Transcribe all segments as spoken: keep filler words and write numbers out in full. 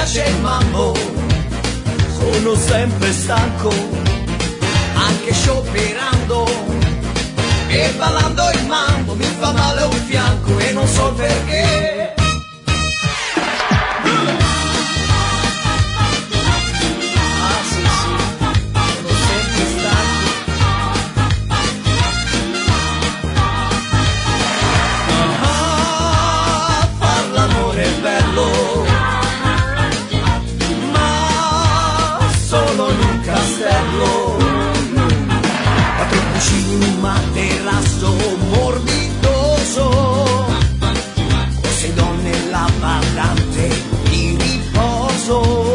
piace il mambo. Sono sempre stanco, anche scioperando, e ballando il mambo mi fa male un fianco e non so perché. Ah sì sì, sono sempre stanco. Ah, far l'amore è bello, solo in un castello, quattro cuscini in un materasso morbidoso, con sei donne la badante di riposo.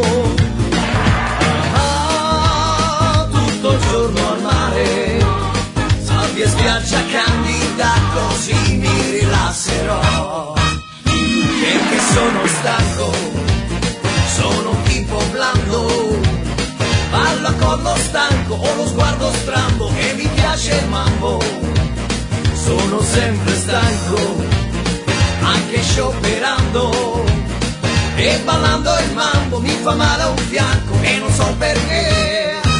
Ah, tutto il giorno al mare, sabbia e spiaggia candida, così mi rilasserò, perché sono stanco, sono un tipo blando, ballo a collo stanco, ho lo sguardo strambo e mi piace il mambo. Sono sempre stanco, anche scioperando, e ballando il mambo mi fa male a un fianco e non so perché.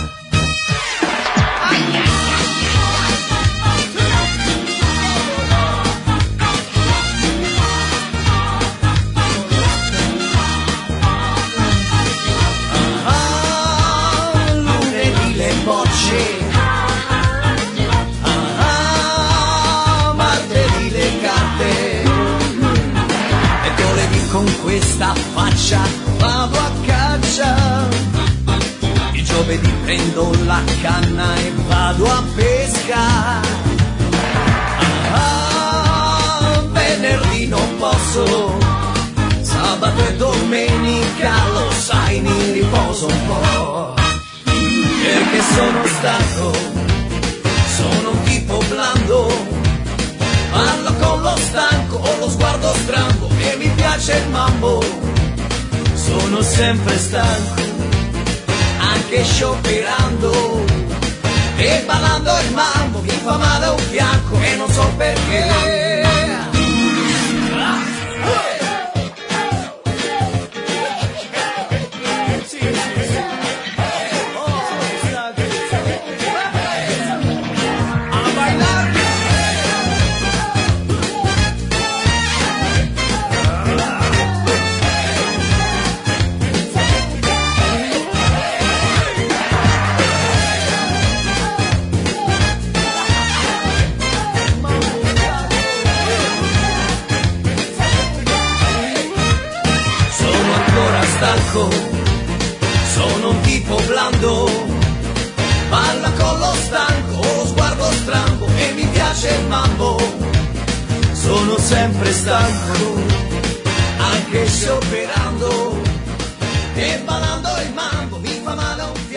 Ah, martedì le carte, mercoledì con questa faccia vado a caccia, il giovedì prendo la canna e vado a pesca. Ah, venerdì non posso, sabato e domenica lo sai mi riposo un po', perché sono stanco, sono un tipo blando, parlo con lo stanco, ho lo sguardo strambo e mi piace il mambo. Sono sempre stanco, anche scioperando, e ballando il mambo mi fa male un fianco e non so perché. Sono un tipo blando, balla con lo stanco, ho lo sguardo strambo e mi piace il mambo. Sono sempre stanco, anche scioperando, e ballando il mambo mi fa male un